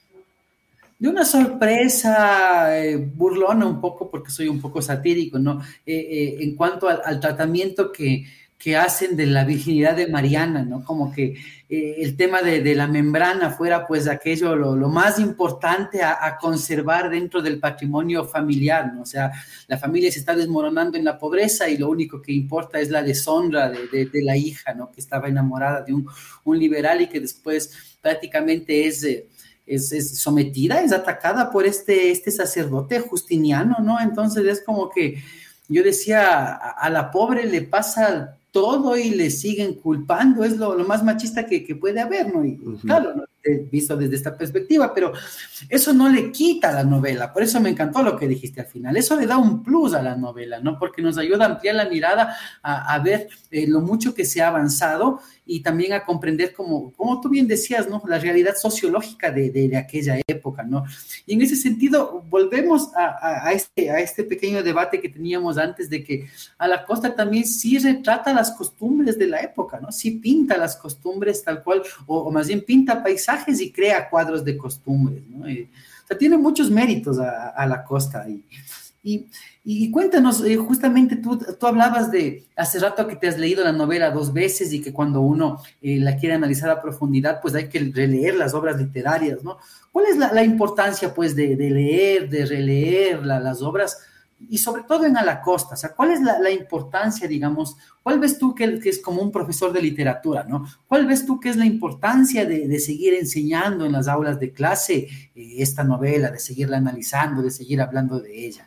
de una sorpresa eh, burlona un poco, porque soy un poco satírico, ¿no? Eh, eh, en cuanto al, al tratamiento que, que hacen de la virginidad de Mariana, ¿no? Como que eh, el tema de, de la membrana fuera pues aquello lo, lo más importante a, a conservar dentro del patrimonio familiar, ¿no? O sea, la familia se está desmoronando en la pobreza y lo único que importa es la deshonra de, de, de la hija, ¿no? Que estaba enamorada de un, un liberal y que después prácticamente es... Eh, Es, es, sometida, es atacada por este, este sacerdote Justiniano, ¿no? Entonces es como que yo decía, a, a la pobre le pasa todo y le siguen culpando, es lo, lo más machista que, que puede haber, ¿no? Y uh-huh. Claro, ¿no? Visto desde esta perspectiva, pero eso no le quita a la novela, por eso me encantó lo que dijiste al final, eso le da un plus a la novela, ¿no? Porque nos ayuda a ampliar la mirada, a, a ver eh, lo mucho que se ha avanzado y también a comprender, como, como tú bien decías, ¿no? La realidad sociológica de, de, de aquella época, ¿no? Y en ese sentido, volvemos a, a, a, este, a este pequeño debate que teníamos antes de que a la Costa también sí retrata las costumbres de la época, ¿no? Sí pinta las costumbres tal cual, o, o más bien pinta paisajes y crea cuadros de costumbres, ¿no? Y, o sea, tiene muchos méritos a, a la Costa y... Y, y cuéntanos, eh, justamente tú, tú hablabas de, hace rato que te has leído la novela dos veces y que cuando uno eh, la quiere analizar a profundidad, pues hay que releer las obras literarias, ¿no? ¿Cuál es la, la importancia, pues, de, de leer, de releer la, las obras y sobre todo en A la Costa? O sea, ¿cuál es la, la importancia, digamos, cuál ves tú que, que es como un profesor de literatura, ¿no? ¿Cuál ves tú que es la importancia de, de seguir enseñando en las aulas de clase eh, esta novela, de seguirla analizando, de seguir hablando de ella?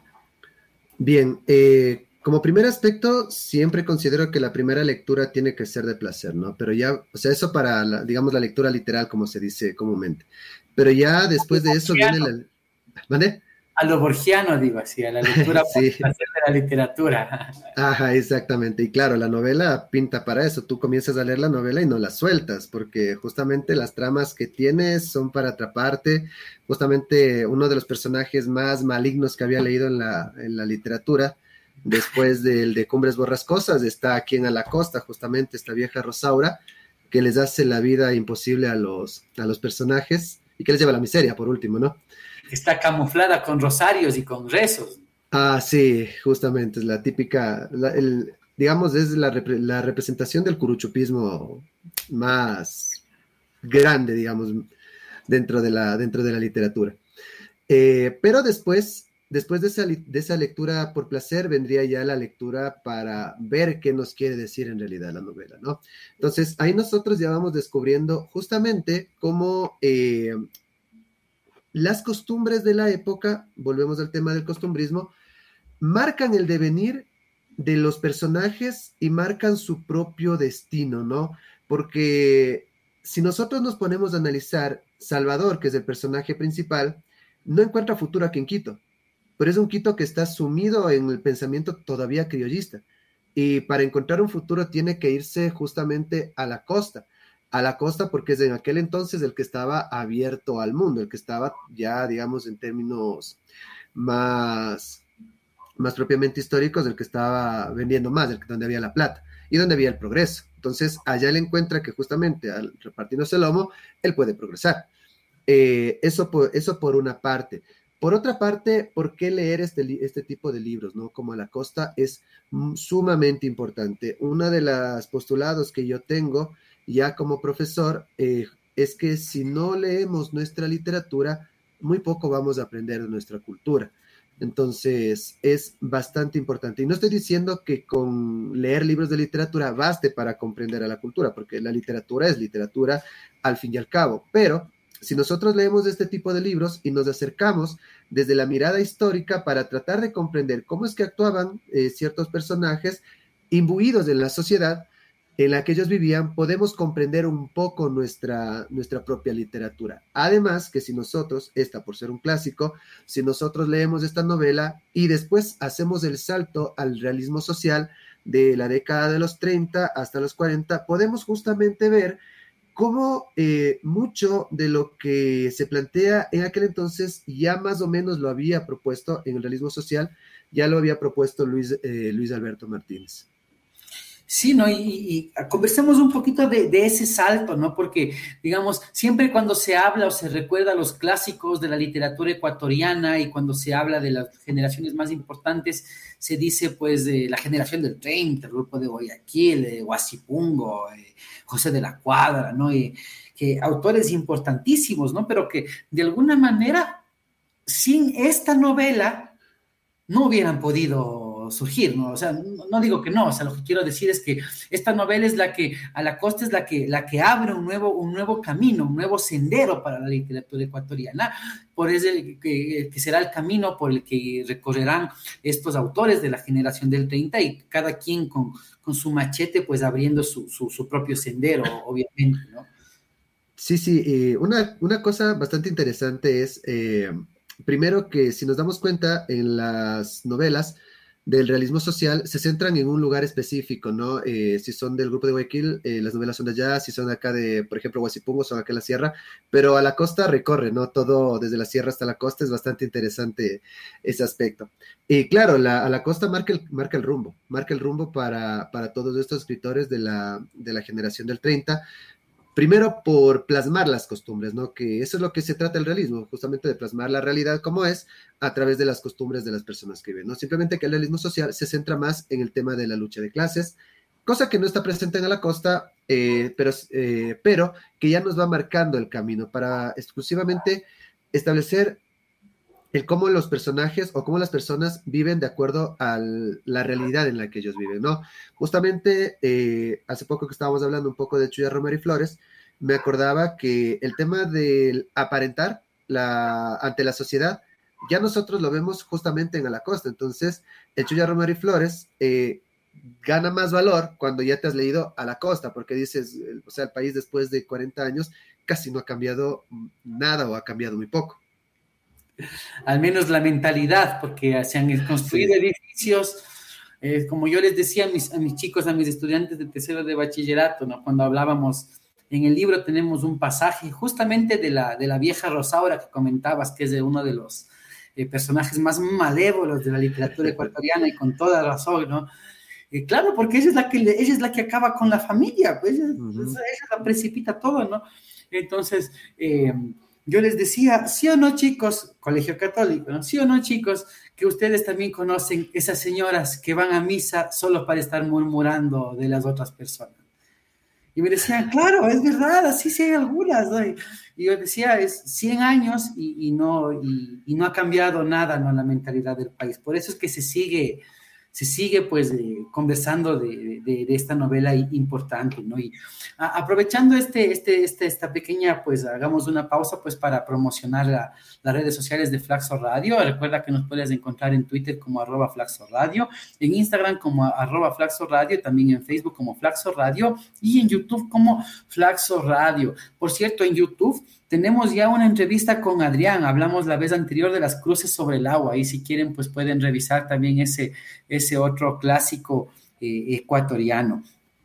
Bien, eh, como primer aspecto, siempre considero que la primera lectura tiene que ser de placer, ¿no? Pero ya, o sea, eso para, la, digamos, la lectura literal, como se dice comúnmente. Pero ya después de eso viene la... ¿Vale? A lo borgiano, digo así, a la lectura sí. Por placer de la literatura. Ajá, exactamente. Y claro, la novela pinta para eso. Tú comienzas a leer la novela y no la sueltas, porque justamente las tramas que tienes son para atraparte. Justamente uno de los personajes más malignos que había leído en la, en la literatura, después del de Cumbres Borrascosas, está aquí en A la Costa, justamente esta vieja Rosaura, que les hace la vida imposible a los, a los personajes y que les lleva a la miseria, por último, ¿no? Está camuflada con rosarios y con rezos. Ah, sí, justamente, es la típica, la, el, digamos, es la, repre, la representación del curuchupismo más grande, digamos, dentro de la, dentro de la literatura. Eh, pero después, después de esa, de esa lectura por placer, vendría ya la lectura para ver qué nos quiere decir en realidad la novela, ¿no? Entonces, ahí nosotros ya vamos descubriendo justamente cómo... Eh, las costumbres de la época, volvemos al tema del costumbrismo, marcan el devenir de los personajes y marcan su propio destino, ¿no? Porque si nosotros nos ponemos a analizar, Salvador, que es el personaje principal, no encuentra futuro aquí en Quito, pero es un Quito que está sumido en el pensamiento todavía criollista, y para encontrar un futuro tiene que irse justamente a la costa, a la costa porque es en aquel entonces el que estaba abierto al mundo, el que estaba ya, digamos, en términos más, más propiamente históricos, el que estaba vendiendo más, el que donde había la plata y donde había el progreso. Entonces, allá él encuentra que justamente al repartirnos el lomo, él puede progresar. Eh, eso, por, eso por una parte. Por otra parte, ¿por qué leer este, este tipo de libros, ¿no? Como A la Costa es sumamente importante. Uno de los postulados que yo tengo ya como profesor, eh, es que si no leemos nuestra literatura, muy poco vamos a aprender de nuestra cultura. Entonces, es bastante importante. Y no estoy diciendo que con leer libros de literatura baste para comprender a la cultura, porque la literatura es literatura al fin y al cabo. Pero si nosotros leemos este tipo de libros y nos acercamos desde la mirada histórica para tratar de comprender cómo es que actuaban eh, ciertos personajes imbuidos en la sociedad en la que ellos vivían, podemos comprender un poco nuestra, nuestra propia literatura. Además, que si nosotros, esta por ser un clásico, si nosotros leemos esta novela y después hacemos el salto al realismo social de la década de los treinta hasta los cuarenta, podemos justamente ver cómo eh, mucho de lo que se plantea en aquel entonces ya más o menos lo había propuesto en el realismo social, ya lo había propuesto Luis, eh, Luis Alberto Martínez. Sí, ¿no? Y, y conversemos un poquito de, de ese salto, ¿no? Porque, digamos, siempre cuando se habla o se recuerda a los clásicos de la literatura ecuatoriana y cuando se habla de las generaciones más importantes, se dice, pues, de la generación del treinta, el grupo de Guayaquil, de Huasipungo, eh, José de la Cuadra, ¿no? Y que autores importantísimos, ¿no? Pero que, de alguna manera, sin esta novela, no hubieran podido surgir, ¿no? O sea, no, no digo que no, o sea, lo que quiero decir es que esta novela es la que, a la costa es la que, la que abre un nuevo, un nuevo camino, un nuevo sendero para la literatura ecuatoriana, por ese que, que será el camino por el que recorrerán estos autores de la generación del treinta y cada quien con, con su machete, pues abriendo su, su, su propio sendero, obviamente, ¿no? Sí, sí, eh, una, una cosa bastante interesante es, eh, primero que si nos damos cuenta en las novelas del realismo social, se centran en un lugar específico, ¿no? Eh, si son del grupo de Guayaquil, eh, las novelas son de allá, si son acá de, por ejemplo, Huasipungo, son acá en la sierra, pero a la costa recorre, ¿no? Todo desde la sierra hasta la costa, es bastante interesante ese aspecto. Y claro, la, a la costa marca el, marca el rumbo, marca el rumbo para, para todos estos escritores de la, de la generación del treinta. Primero por plasmar las costumbres, ¿no? Que eso es lo que se trata el realismo, justamente de plasmar la realidad como es a través de las costumbres de las personas que viven, ¿no? Simplemente que el realismo social se centra más en el tema de la lucha de clases, cosa que no está presente en A la Costa, eh, pero, eh, pero que ya nos va marcando el camino para exclusivamente establecer el cómo los personajes o cómo las personas viven de acuerdo a la realidad en la que ellos viven, ¿no? Justamente, eh, hace poco que estábamos hablando un poco de Chuya Romero y Flores, me acordaba que el tema del aparentar la, ante la sociedad, ya nosotros lo vemos justamente en A la Costa. Entonces, el Chuya Romero y Flores eh, gana más valor cuando ya te has leído A la Costa, porque dices, o sea, el país después de cuarenta años casi no ha cambiado nada o ha cambiado muy poco. Al menos la mentalidad, porque se han construido sí. edificios, eh, como yo les decía a mis, a mis chicos, a mis estudiantes de tercero de bachillerato, ¿no? Cuando hablábamos, en el libro tenemos un pasaje justamente de la, de la vieja Rosaura que comentabas, que es de uno de los eh, personajes más malévolos de la literatura ecuatoriana y con toda razón, ¿no? Eh, claro, porque ella es la que, ella es la que acaba con la familia, pues ella, uh-huh. ella la precipita todo, ¿no? Entonces, eh, yo les decía, sí o no, chicos, colegio católico, ¿no? Sí o no, chicos, que ustedes también conocen esas señoras que van a misa solo para estar murmurando de las otras personas. Y me decían, claro, es verdad, así sí hay algunas, ¿no? Y, y yo decía, es cien años y, y, no, y, y no ha cambiado nada, ¿no? La mentalidad del país. Por eso es que se sigue... se sigue pues eh, conversando de, de, de esta novela importante, ¿no? Y a, aprovechando este, este, este, esta pequeña, pues hagamos una pausa pues para promocionar la, las redes sociales de Flaxo Radio. Recuerda que nos puedes encontrar en Twitter como arroba Flaxo Radio, en Instagram como arroba Flaxo Radio, también en Facebook como Flaxo Radio y en YouTube como Flaxo Radio. Por cierto, en YouTube tenemos ya una entrevista con Adrián, hablamos la vez anterior de las cruces sobre el agua, y si quieren pues pueden revisar también ese, ese otro clásico eh, ecuatoriano.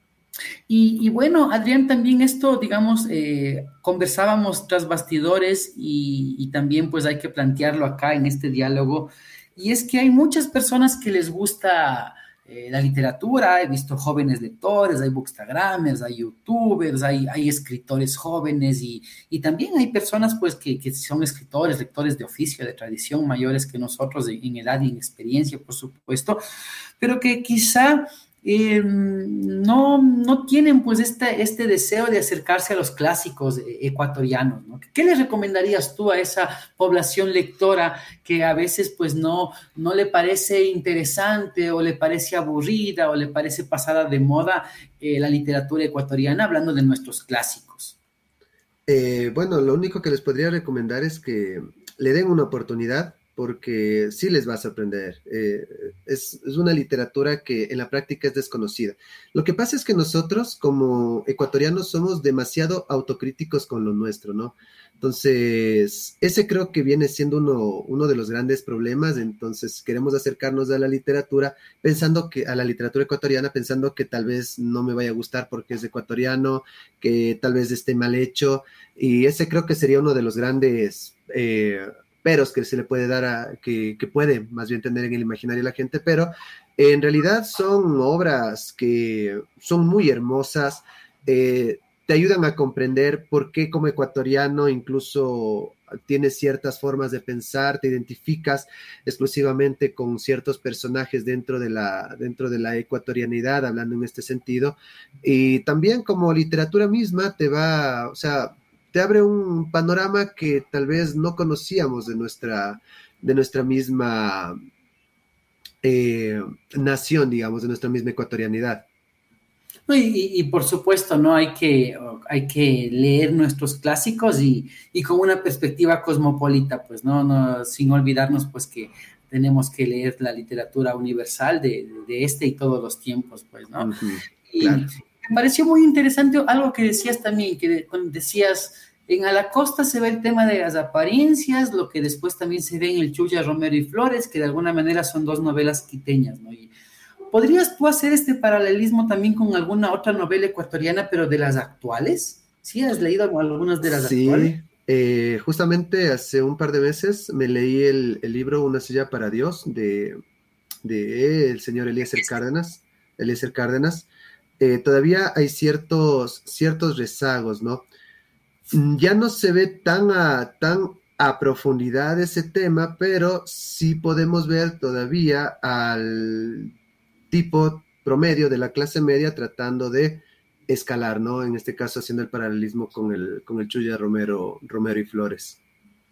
Y, y bueno, Adrián, también esto, digamos, eh, conversábamos tras bastidores y, y también pues hay que plantearlo acá en este diálogo, y es que hay muchas personas que les gusta Eh, la literatura, he visto jóvenes lectores, hay bookstagramers, hay youtubers, hay, hay escritores jóvenes y, y también hay personas pues que, que son escritores, lectores de oficio, de tradición, mayores que nosotros en edad y en experiencia, por supuesto, pero que quizá eh, no, no tienen pues este, este deseo de acercarse a los clásicos ecuatorianos, ¿no? ¿Qué le recomendarías tú a esa población lectora que a veces pues no, no le parece interesante o le parece aburrida o le parece pasada de moda eh, la literatura ecuatoriana, hablando de nuestros clásicos? Eh, bueno, lo único que les podría recomendar es que le den una oportunidad, porque sí les va a sorprender. Eh, es, es una literatura que en la práctica es desconocida. Lo que pasa es que nosotros como ecuatorianos somos demasiado autocríticos con lo nuestro, ¿no? Entonces, ese creo que viene siendo uno, uno de los grandes problemas. Entonces, queremos acercarnos a la literatura pensando que, a la literatura ecuatoriana, pensando que tal vez no me vaya a gustar porque es ecuatoriano, que tal vez esté mal hecho, y ese creo que sería uno de los grandes eh, peros que se le puede dar a, que, que puede más bien tener en el imaginario la gente, pero en realidad son obras que son muy hermosas, eh, te ayudan a comprender por qué como ecuatoriano incluso tienes ciertas formas de pensar, te identificas exclusivamente con ciertos personajes dentro de la, dentro de la ecuatorianidad, hablando en este sentido, y también como literatura misma te va, o sea, te abre un panorama que tal vez no conocíamos de nuestra, de nuestra misma eh, nación, digamos, de nuestra misma ecuatorianidad. No, y, y, y por supuesto, ¿no? Hay que, hay que leer nuestros clásicos y, y con una perspectiva cosmopolita, pues, ¿no? No, sin olvidarnos, pues, que tenemos que leer la literatura universal de, de este y todos los tiempos, pues, ¿no? Uh-huh, y claro. Me pareció muy interesante algo que decías también, que decías, en A la Costa se ve el tema de las apariencias, lo que después también se ve en el Chuya Romero y Flores, que de alguna manera son dos novelas quiteñas, ¿no? Y, ¿podrías tú hacer este paralelismo también con alguna otra novela ecuatoriana, pero de las actuales? ¿Sí has leído algunas de las sí, actuales? Sí, eh, justamente hace un par de meses me leí el, el libro Una silla para Dios de, de el señor Eliezer Cárdenas. Eliezer Cárdenas. Eh, todavía hay ciertos, ciertos rezagos, ¿no? Ya no se ve tan a, tan a profundidad ese tema, pero sí podemos ver todavía al tipo promedio de la clase media tratando de escalar, ¿no? En este caso haciendo el paralelismo con el, con el Chuya Romero, Romero y Flores.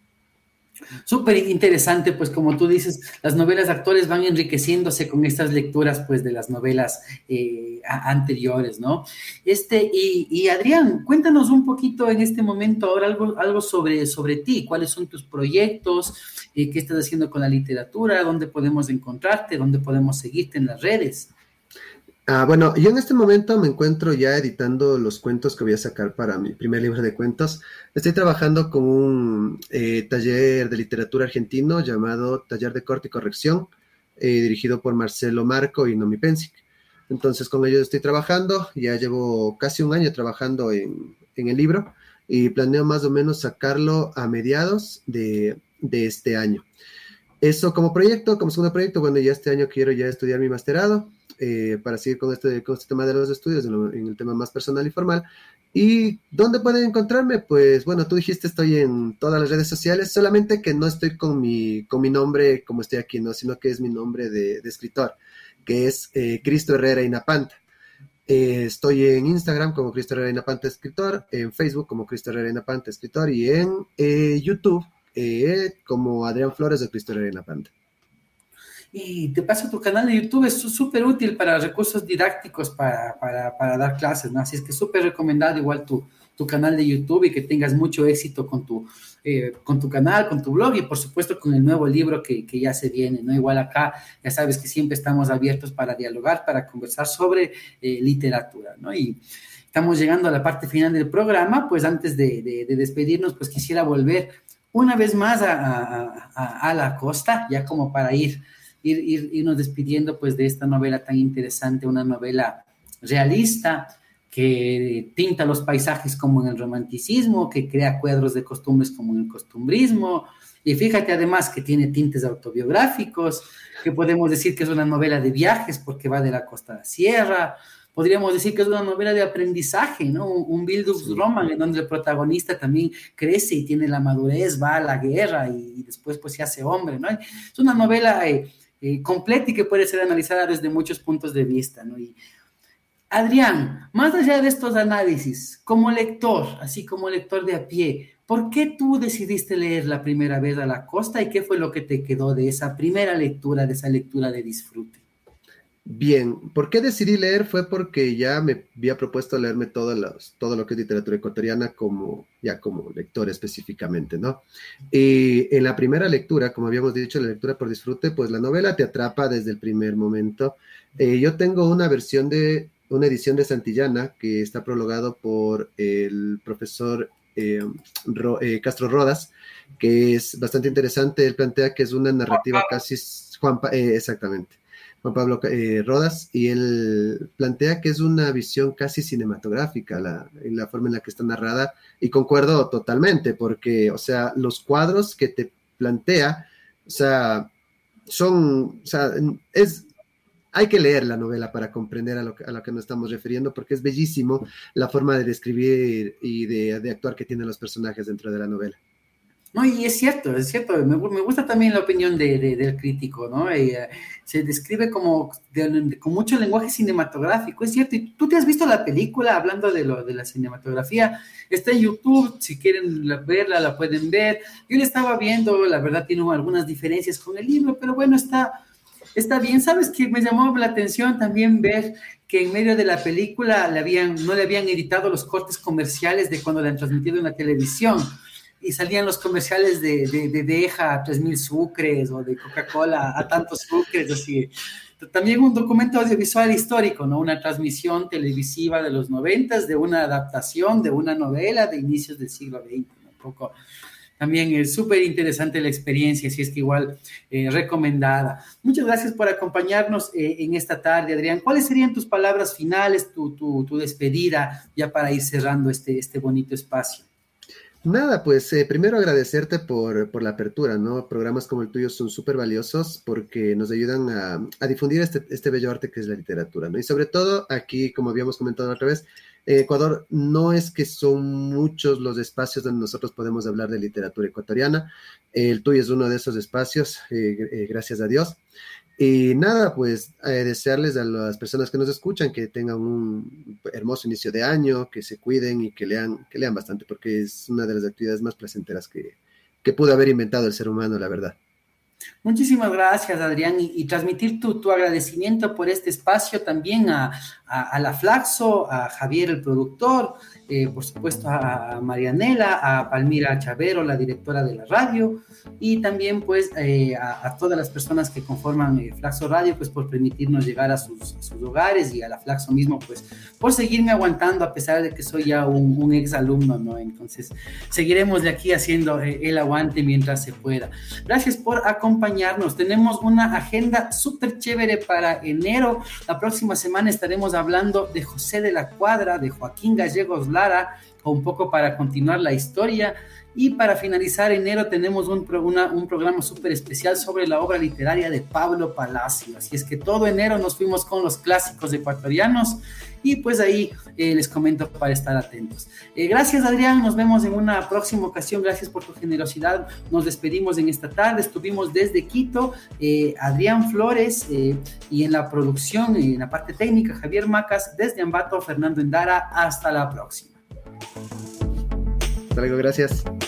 Súper interesante, pues como tú dices, las novelas actuales van enriqueciéndose con estas lecturas, pues, de las novelas eh, a- anteriores, ¿no? Este, y, y Adrián, cuéntanos un poquito en este momento ahora algo, algo sobre, sobre ti, cuáles son tus proyectos, eh, qué estás haciendo con la literatura, dónde podemos encontrarte, dónde podemos seguirte en las redes. Ah, bueno, yo en este momento me encuentro ya editando los cuentos que voy a sacar para mi primer libro de cuentos. Estoy trabajando con un eh, taller de literatura argentino llamado Taller de Corte y Corrección, eh, dirigido por Marcelo Marco y Nomi Pensic. Entonces con ellos estoy trabajando, ya llevo casi un año trabajando en, en el libro y planeo más o menos sacarlo a mediados de, de este año. Eso como proyecto, como segundo proyecto, bueno, ya este año quiero ya estudiar mi masterado, eh, para seguir con este, con este tema de los estudios, en, lo, en el tema más personal y formal. ¿Y dónde pueden encontrarme? Pues bueno, tú dijiste, estoy en todas las redes sociales, solamente que no estoy con mi, con mi nombre como estoy aquí, ¿no? Sino que es mi nombre de, de escritor, que es eh, Cristo Herrera Inapanta. Eh, estoy en Instagram como Cristo Herrera Inapanta Escritor, en Facebook como Cristo Herrera Inapanta Escritor y en eh, YouTube eh, como Adrián Flores de Cristo Herrera Inapanta. Y te paso tu canal de YouTube, es súper útil para recursos didácticos para, para, para dar clases, ¿no? Así es que súper recomendado igual tu, tu canal de YouTube y que tengas mucho éxito con tu, eh, con tu canal, con tu blog y por supuesto con el nuevo libro que, que ya se viene, ¿no? Igual acá, ya sabes que siempre estamos abiertos para dialogar, para conversar sobre eh, literatura, ¿no? Y estamos llegando a la parte final del programa, pues antes de, de, de despedirnos, pues quisiera volver una vez más a, a, a, a la costa, ya como para ir... Ir, ir, irnos despidiendo pues de esta novela tan interesante, una novela realista que pinta los paisajes como en el romanticismo, que crea cuadros de costumbres como en el costumbrismo, y fíjate además que tiene tintes autobiográficos, que podemos decir que es una novela de viajes porque va de la costa a la sierra, podríamos decir que es una novela de aprendizaje, ¿no? Un, un Bildungsroman, sí, en donde el protagonista también crece y tiene la madurez, va a la guerra y, y después pues se hace hombre, ¿no? Es una novela... Eh, Eh, completa y que puede ser analizada desde muchos puntos de vista, ¿no? Y Adrián, más allá de estos análisis, como lector, así como lector de a pie, ¿por qué tú decidiste leer la primera vez A la Costa y qué fue lo que te quedó de esa primera lectura, de esa lectura de disfrute? Bien, ¿por qué decidí leer? Fue porque ya me había propuesto leerme todo, los, todo lo que es literatura ecuatoriana como, ya como lector específicamente, ¿no? Y en la primera lectura, como habíamos dicho, la lectura por disfrute, pues la novela te atrapa desde el primer momento. Eh, yo tengo una versión de, una edición de Santillana que está prologado por el profesor eh, Ro, eh, Castro Rodas, que es bastante interesante. Él plantea que es una narrativa casi... Juan, eh, exactamente. Juan Pablo eh, Rodas, y él plantea que es una visión casi cinematográfica la, la forma en la que está narrada, y concuerdo totalmente, porque, o sea, los cuadros que te plantea, o sea, son, o sea, es, hay que leer la novela para comprender a lo que, a lo que nos estamos refiriendo, porque es bellísimo la forma de describir y de, de actuar que tienen los personajes dentro de la novela. No, y es cierto, es cierto, me, me gusta también la opinión de, de, del crítico, ¿no? Eh, se describe como de, de, con mucho lenguaje cinematográfico, es cierto, y tú te has visto la película hablando de, lo, de la cinematografía, está en YouTube, si quieren la, verla, la pueden ver. Yo la estaba viendo, la verdad tiene algunas diferencias con el libro, pero bueno, está, está bien. ¿Sabes qué? Me llamó la atención también ver que en medio de la película le habían, no le habían editado los cortes comerciales de cuando la han transmitido en la televisión, y salían los comerciales de, de, de Deja a tres mil sucres, o de Coca-Cola a tantos sucres, así. También un documento audiovisual histórico, ¿no? Una transmisión televisiva de los noventas, de una adaptación de una novela de inicios del siglo veinte, ¿no? Un poco, también es súper interesante la experiencia, si es que igual eh, recomendada. Muchas gracias por acompañarnos eh, en esta tarde, Adrián. ¿Cuáles serían tus palabras finales, tu, tu, tu despedida, ya para ir cerrando este, este bonito espacio? Nada, pues eh, primero agradecerte por, por la apertura, ¿no? Programas como el tuyo son súper valiosos porque nos ayudan a, a difundir este, este bello arte que es la literatura, ¿no? Y sobre todo aquí, como habíamos comentado otra vez, eh, Ecuador no es que son muchos los espacios donde nosotros podemos hablar de literatura ecuatoriana. Eh, el tuyo es uno de esos espacios, eh, eh, gracias a Dios. Y nada, pues eh, desearles a las personas que nos escuchan que tengan un hermoso inicio de año, que se cuiden y que lean, que lean bastante, porque es una de las actividades más placenteras que, que pudo haber inventado el ser humano, la verdad. Muchísimas gracias, Adrián, y, y transmitir tu, tu agradecimiento por este espacio también a, a, a la Flaxo, a Javier, el productor, eh, por supuesto a Marianela, a Palmira Chavero, la directora de la radio, y también pues eh, a, a todas las personas que conforman eh, Flaxo Radio, pues por permitirnos llegar a sus, a sus hogares, y a la Flaxo mismo, pues por seguirme aguantando a pesar de que soy ya un, un ex alumno, ¿no? Entonces seguiremos de aquí haciendo eh, el aguante mientras se pueda. Gracias por acompañarnos. Tenemos una agenda súper chévere para enero. La próxima semana estaremos hablando de José de la Cuadra, de Joaquín Gallegos Lara, un poco para continuar la historia. Y para finalizar enero tenemos un, una, un programa súper especial sobre la obra literaria de Pablo Palacio. Así es que todo enero nos fuimos con los clásicos ecuatorianos, y pues ahí eh, les comento para estar atentos. Eh, gracias, Adrián, nos vemos en una próxima ocasión. Gracias por tu generosidad. Nos despedimos en esta tarde. Estuvimos desde Quito, eh, Adrián Flores, eh, y en la producción, eh, en la parte técnica, Javier Macas. Desde Ambato, Fernando Endara. Hasta la próxima. Hasta luego, gracias.